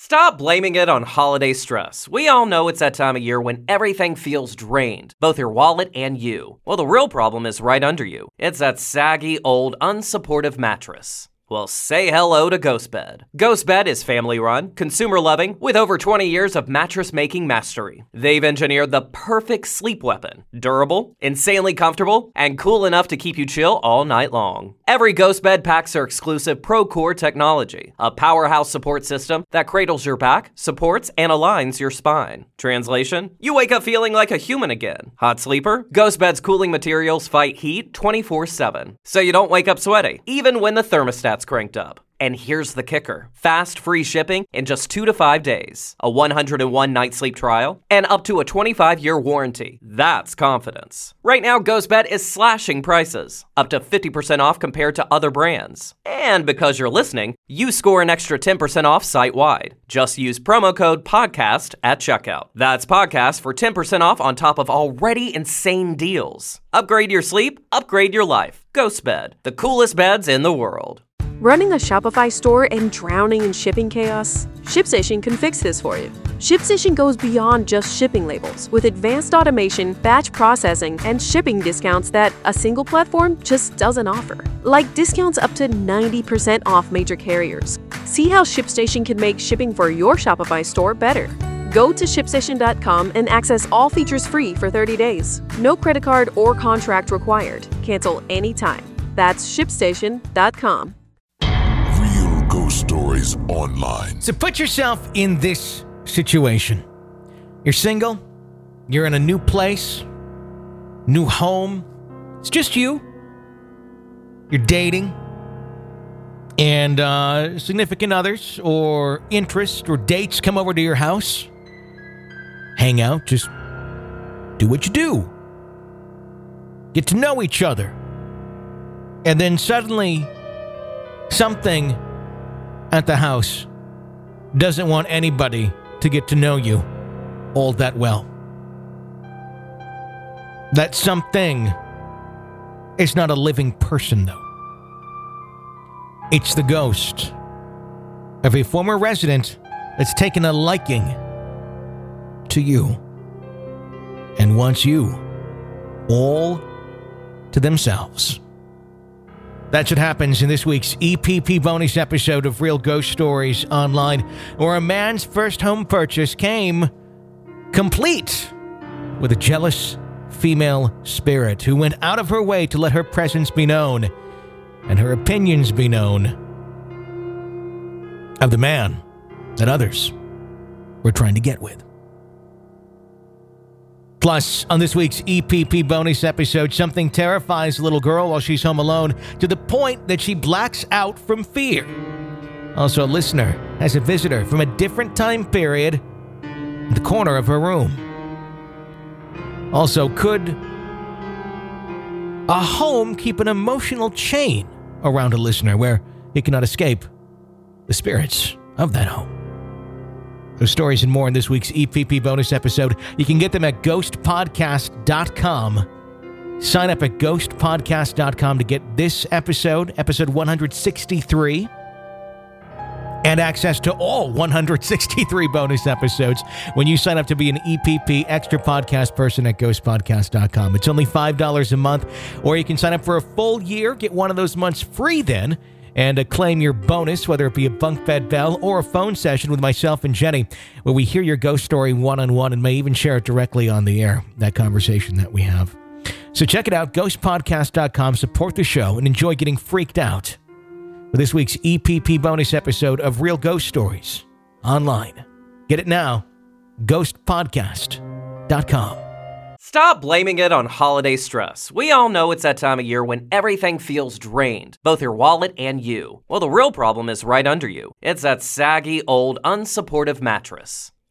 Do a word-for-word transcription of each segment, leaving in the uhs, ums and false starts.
Stop blaming it on holiday stress. We all know it's that time of year when everything feels drained, both your wallet and you. Well, the real problem is right under you. It's that saggy, old, unsupportive mattress. Well, say hello to GhostBed. GhostBed is family-run, consumer-loving, with over twenty years of mattress-making mastery. They've engineered the perfect sleep weapon. Durable, insanely comfortable, and cool enough to keep you chill all night long. Every GhostBed packs their exclusive ProCore technology, a powerhouse support system that cradles your back, supports, and aligns your spine. Translation? You wake up feeling like a human again. Hot sleeper? GhostBed's cooling materials fight heat twenty-four seven, so you don't wake up sweaty, even when the thermostat's cranked up. And here's the kicker. Fast, free shipping in just two to five days. A one hundred one night sleep trial, and up to a twenty-five year warranty. That's confidence. Right now, GhostBed is slashing prices, up to fifty percent off compared to other brands. And because you're listening, you score an extra ten percent off site-wide. Just use promo code PODCAST at checkout. That's PODCAST for ten percent off on top of already insane deals. Upgrade your sleep, upgrade your life. GhostBed, the coolest beds in the world. Running a Shopify store and drowning in shipping chaos? ShipStation can fix this for you. ShipStation goes beyond just shipping labels with advanced automation, batch processing, and shipping discounts that a single platform just doesn't offer. Like discounts up to ninety percent off major carriers. See how ShipStation can make shipping for your Shopify store better. Go to ship station dot com and access all features free for thirty days. No credit card or contract required. Cancel anytime. That's ship station dot com. Ghost Stories Online. So put yourself in this situation. You're single. You're in a new place. New home. It's just you. You're dating. And uh, significant others or interests or dates come over to your house. Hang out. Just do what you do. Get to know each other. And then suddenly something at the house doesn't want anybody to get to know you all that well. That something is not a living person, though. It's the ghost of a former resident that's taken a liking to you and wants you all to themselves. That's what happens in this week's E P P bonus episode of Real Ghost Stories Online, where a man's first home purchase came complete with a jealous female spirit who went out of her way to let her presence be known and her opinions be known of the man that others were trying to get with. Plus, on this week's E P P bonus episode, something terrifies a little girl while she's home alone to the point that she blacks out from fear. Also, a listener has a visitor from a different time period in the corner of her room. Also, could a home keep an emotional chain around a listener where he cannot escape the spirits of that home? Those stories and more in this week's E P P bonus episode. You can get them at ghost podcast dot com. Sign up at ghost podcast dot com to get this episode, episode one hundred sixty-three, and access to all one hundred sixty-three bonus episodes when you sign up to be an E P P extra podcast person at ghost podcast dot com. It's only five dollars a month, or you can sign up for a full year, get one of those months free then, and uh, claim your bonus, whether it be a bunk bed bell or a phone session with myself and Jenny, where we hear your ghost story one-on-one and may even share it directly on the air, that conversation that we have. So check it out, ghost podcast dot com, support the show, and enjoy getting freaked out for this week's E P P bonus episode of Real Ghost Stories Online. Get it now, ghost podcast dot com. Stop blaming it on holiday stress. We all know it's that time of year when everything feels drained, both your wallet and you. Well, the real problem is right under you. It's that saggy, old, unsupportive mattress.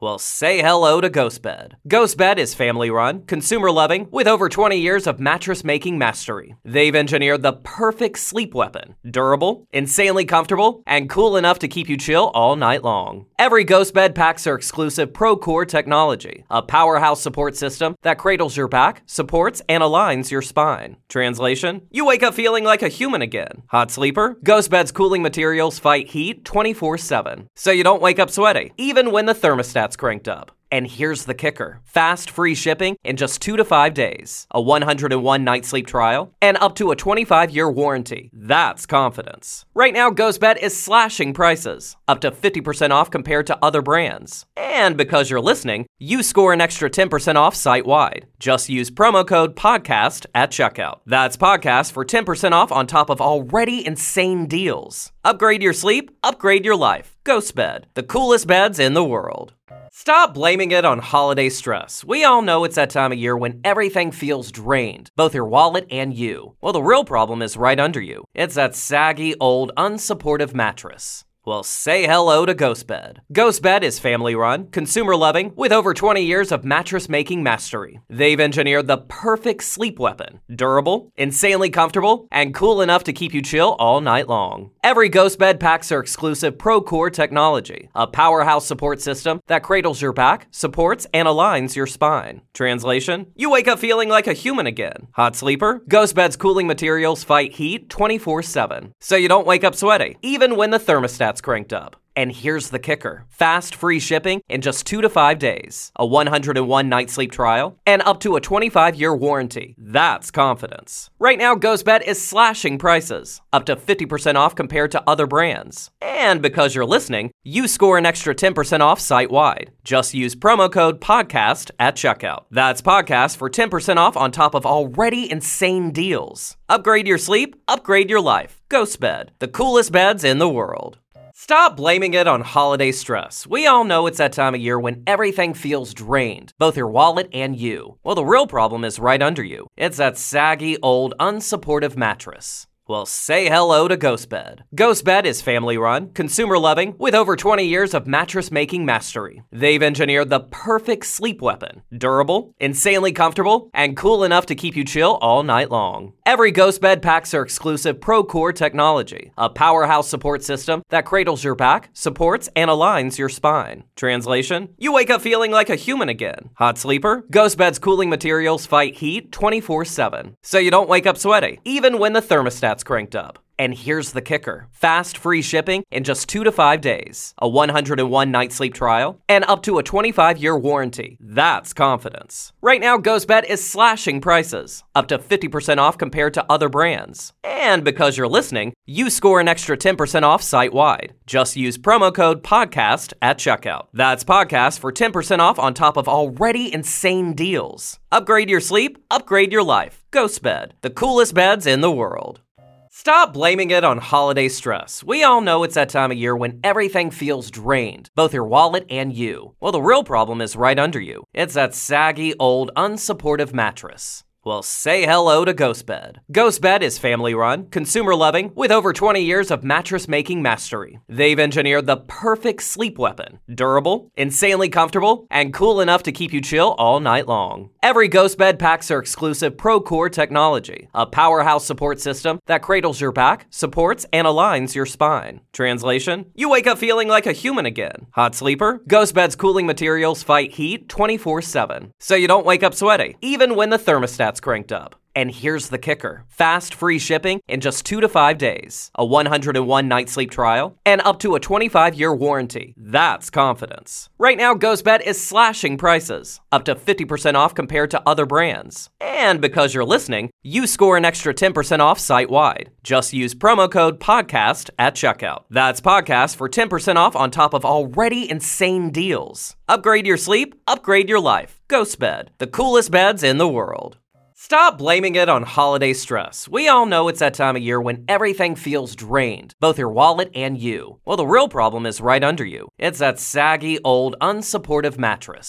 Well, say hello to GhostBed. GhostBed is family-run, consumer-loving, with over twenty years of mattress-making mastery. They've engineered the perfect sleep weapon. Durable, insanely comfortable, and cool enough to keep you chill all night long. Every GhostBed packs their exclusive ProCore technology, a powerhouse support system that cradles your back, supports, and aligns your spine. Translation: you wake up feeling like a human again. Hot sleeper? GhostBed's cooling materials fight heat twenty-four seven, so you don't wake up sweaty, even when the thermostat's cranked up. And here's the kicker. Fast, free shipping in just two to five days, a one hundred one night sleep trial, and up to a twenty-five year warranty. That's confidence. Right now, GhostBed is slashing prices, up to fifty percent off compared to other brands. And because you're listening, you score an extra ten percent off site-wide. Just use promo code PODCAST at checkout. That's podcast for ten percent off on top of already insane deals. Upgrade your sleep, upgrade your life. GhostBed, the coolest beds in the world. Stop blaming it on holiday stress. We all know it's that time of year when everything feels drained, both your wallet and you. Well, the real problem is right under you. It's that saggy, old, unsupportive mattress. Well, say hello to GhostBed. GhostBed is family-run, consumer-loving, with over twenty years of mattress-making mastery. They've engineered the perfect sleep weapon. Durable, insanely comfortable, and cool enough to keep you chill all night long. Every GhostBed packs their exclusive ProCore technology, a powerhouse support system that cradles your back, supports, and aligns your spine. Translation: you wake up feeling like a human again. Hot sleeper? GhostBed's cooling materials fight heat twenty-four seven, so you don't wake up sweaty, even when the thermostat cranked up. And here's the kicker. Fast, free shipping in just two to five days, a one hundred one night sleep trial, and up to a twenty-five year warranty. That's confidence. Right now, GhostBed is slashing prices, up to fifty percent off compared to other brands. And because you're listening, you score an extra ten percent off site-wide. Just use promo code PODCAST at checkout. That's podcast for ten percent off on top of already insane deals. Upgrade your sleep, upgrade your life. GhostBed, the coolest beds in the world. Stop blaming it on holiday stress. We all know it's that time of year when everything feels drained, both your wallet and you. Well, the real problem is right under you. It's that saggy, old, unsupportive mattress. Well, say hello to GhostBed. GhostBed is family-run, consumer-loving, with over twenty years of mattress-making mastery. They've engineered the perfect sleep weapon. Durable, insanely comfortable, and cool enough to keep you chill all night long. Every GhostBed packs their exclusive ProCore technology, a powerhouse support system that cradles your back, supports, and aligns your spine. Translation: you wake up feeling like a human again. Hot sleeper? GhostBed's cooling materials fight heat twenty-four seven, so you don't wake up sweaty, even when the thermostat cranked up. And here's the kicker. Fast, free shipping in just two to five days, a one hundred one night sleep trial, and up to a twenty-five year warranty. That's confidence. Right now, GhostBed is slashing prices, up to fifty percent off compared to other brands. And because you're listening, you score an extra ten percent off site-wide. Just use promo code PODCAST at checkout. That's podcast for ten percent off on top of already insane deals. Upgrade your sleep, upgrade your life. GhostBed, the coolest beds in the world. Stop blaming it on holiday stress. We all know it's that time of year when everything feels drained, both your wallet and you. Well, the real problem is right under you. It's that saggy, old, unsupportive mattress. Well, say hello to GhostBed. GhostBed is family-run, consumer-loving, with over twenty years of mattress-making mastery. They've engineered the perfect sleep weapon. Durable, insanely comfortable, and cool enough to keep you chill all night long. Every GhostBed packs their exclusive ProCore technology, a powerhouse support system that cradles your back, supports, and aligns your spine. Translation: you wake up feeling like a human again. Hot sleeper? GhostBed's cooling materials fight heat twenty-four seven, so you don't wake up sweaty, even when the thermostat cranked up. And here's the kicker. Fast, free shipping in just two to five days, a one hundred one night sleep trial, and up to a twenty-five year warranty. That's confidence. Right now, GhostBed is slashing prices, up to fifty percent off compared to other brands. And because you're listening, you score an extra ten percent off site-wide. Just use promo code PODCAST at checkout. That's podcast for ten percent off on top of already insane deals. Upgrade your sleep, upgrade your life. GhostBed, the coolest beds in the world. Stop blaming it on holiday stress. We all know it's that time of year when everything feels drained, both your wallet and you. Well, the real problem is right under you. It's that saggy, old, unsupportive mattress.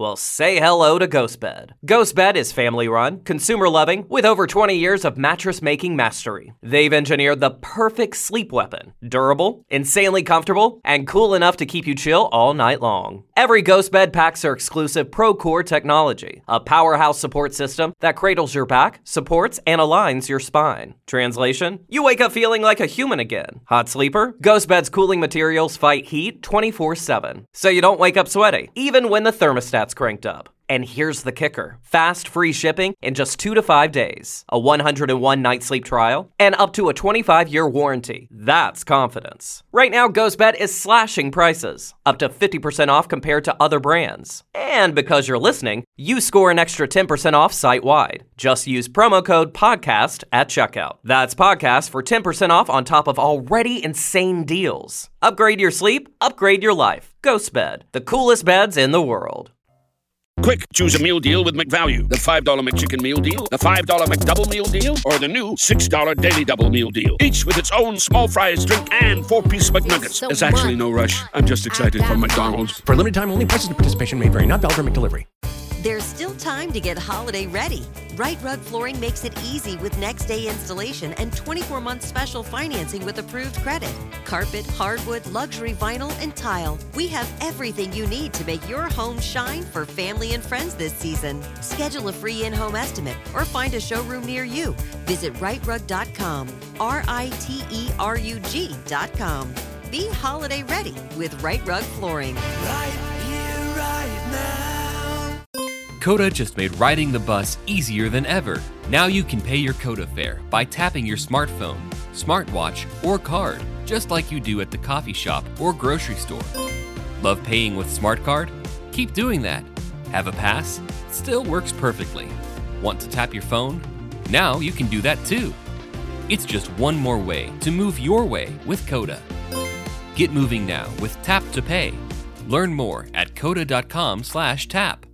Well, say hello to GhostBed. GhostBed is family-run, consumer-loving, with over twenty years of mattress-making mastery. They've engineered the perfect sleep weapon. Durable, insanely comfortable, and cool enough to keep you chill all night long. Every GhostBed packs their exclusive ProCore technology, a powerhouse support system that cradles your back, supports, and aligns your spine. Translation? You wake up feeling like a human again. Hot sleeper? GhostBed's cooling materials fight heat twenty-four seven, so you don't wake up sweaty, even when the thermostat's cranked up. And here's the kicker. Fast, free shipping in just two to five days, a one hundred one night sleep trial, and up to a twenty-five year warranty. That's confidence. Right now, GhostBed is slashing prices, up to fifty percent off compared to other brands. And because you're listening, you score an extra ten percent off site-wide. Just use promo code PODCAST at checkout. That's PODCAST for ten percent off on top of already insane deals. Upgrade your sleep, upgrade your life. GhostBed, the coolest beds in the world. Quick, choose a meal deal with McValue. The five dollar McChicken meal deal, the five dollar McDouble meal deal, or the new six dollar Daily Double meal deal. Each with its own small fries, drink, and four-piece McNuggets. So There's actually no rush. I'm just excited for McDonald's. For a limited time only, prices and participation may vary. Not valid for McDelivery. There's still time to get holiday ready. Right Rug Flooring makes it easy with next day installation and twenty-four month special financing with approved credit. Carpet, hardwood, luxury vinyl, and tile. We have everything you need to make your home shine for family and friends this season. Schedule a free in-home estimate or find a showroom near you. Visit right rug dot com. R I T E R U G dot com. Be holiday ready with Right Rug Flooring. Right here, right now. Coda just made riding the bus easier than ever. Now you can pay your Coda fare by tapping your smartphone, smartwatch, or card, just like you do at the coffee shop or grocery store. Love paying with SmartCard? Keep doing that. Have a pass? Still works perfectly. Want to tap your phone? Now you can do that too. It's just one more way to move your way with Coda. Get moving now with Tap to Pay. Learn more at coda dot com slash tap.